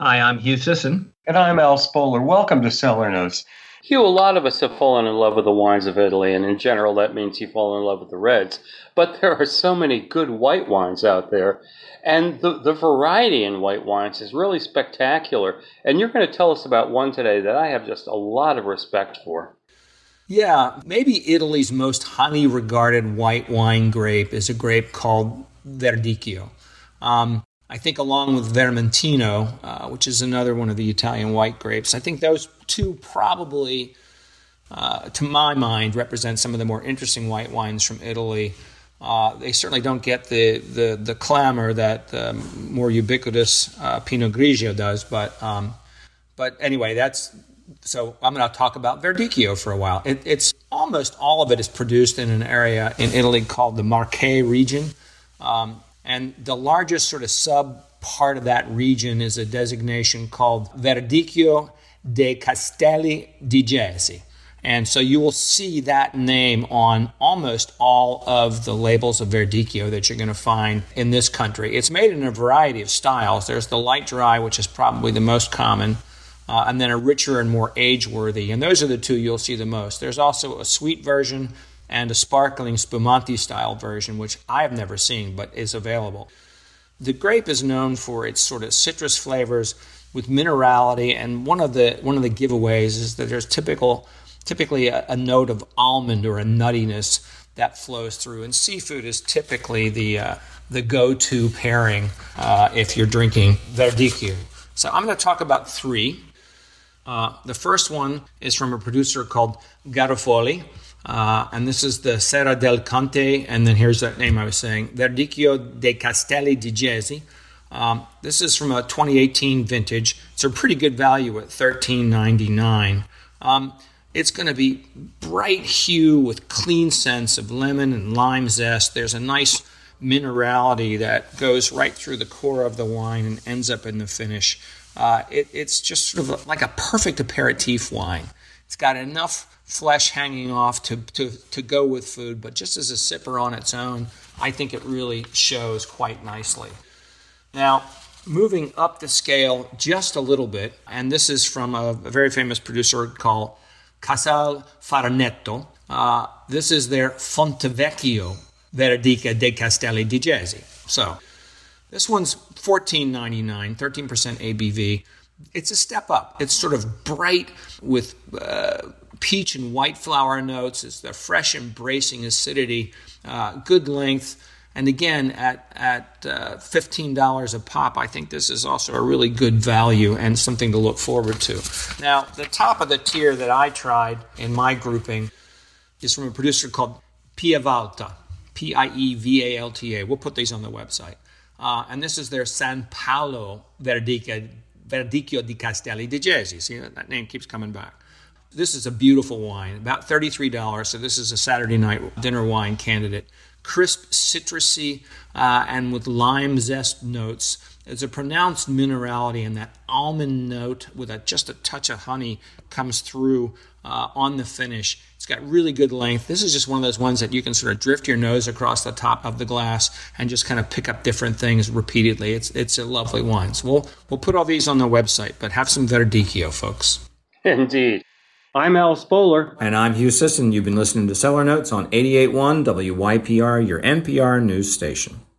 Hi, I'm Hugh Sisson. And I'm Al Spoler. Welcome to Cellar Notes. Hugh, a lot of us have fallen in love with the wines of Italy, and in general that means you fall in love with the reds. But there are so many good white wines out there, and the variety in white wines is really spectacular. And you're going to tell us about one today that I have just a lot of respect for. Yeah, maybe Italy's most highly regarded white wine grape is a grape called Verdicchio. I think along with Vermentino, which is another one of the Italian white grapes, I think those two probably, to my mind, represent some of the more interesting white wines from Italy. They certainly don't get the clamor that the more ubiquitous Pinot Grigio does, but anyway, so I'm going to talk about Verdicchio for a while. It's almost all of it is produced in an area in Italy called the Marche region. And the largest sort of sub-part of that region is a designation called Verdicchio dei Castelli di Jesi. And so you will see that name on almost all of the labels of Verdicchio that you're going to find in this country. It's made in a variety of styles. There's the light dry, which is probably the most common, and then a richer and more age-worthy. And those are the two you'll see the most. There's also a sweet version and a sparkling Spumante-style version, which I have never seen, but is available. The grape is known for its sort of citrus flavors with minerality, and one of the giveaways is that there's typically a note of almond or a nuttiness that flows through, and seafood is typically the go-to pairing if you're drinking Verdicchio. So I'm going to talk about three. The first one is from a producer called Garofoli. And this is the Serra del Conte, and then here's that name I was saying, Verdicchio dei Castelli di Jesi. This is from a 2018 vintage. It's a pretty good value at $13.99. It's going to be bright hue with clean scents of lemon and lime zest. There's a nice minerality that goes right through the core of the wine and ends up in the finish. It's just sort of like a perfect aperitif wine. It's got enough flesh hanging off to go with food, but just as a sipper on its own, I think it really shows quite nicely. Now, moving up the scale just a little bit, and this is from a very famous producer called Casal Farinetto. This is their Fontevecchio Verdicchio dei Castelli di Jesi. So, this one's $14.99, 13% ABV. It's a step up. It's sort of bright with peach and white flower notes. It's the fresh, embracing acidity, good length. And again, at $15 a pop, I think this is also a really good value and something to look forward to. Now, the top of the tier that I tried in my grouping is from a producer called Pievalta, Pievalta. We'll put these on the website. And this is their San Paolo Verdicchio di Castelli di Jesi. See, that name keeps coming back. This is a beautiful wine, about $33, so this is a Saturday night dinner wine candidate. Crisp, citrusy, and with lime zest notes. There's a pronounced minerality, and that almond note with just a touch of honey comes through on the finish. It's got really good length. This is just one of those ones that you can sort of drift your nose across the top of the glass and just kind of pick up different things repeatedly. It's a lovely wine. So we'll put all these on the website, but have some Verdicchio, folks. Indeed. I'm Al Spoler. And I'm Hugh Sisson. You've been listening to Cellar Notes on 88.1 WYPR, your NPR news station.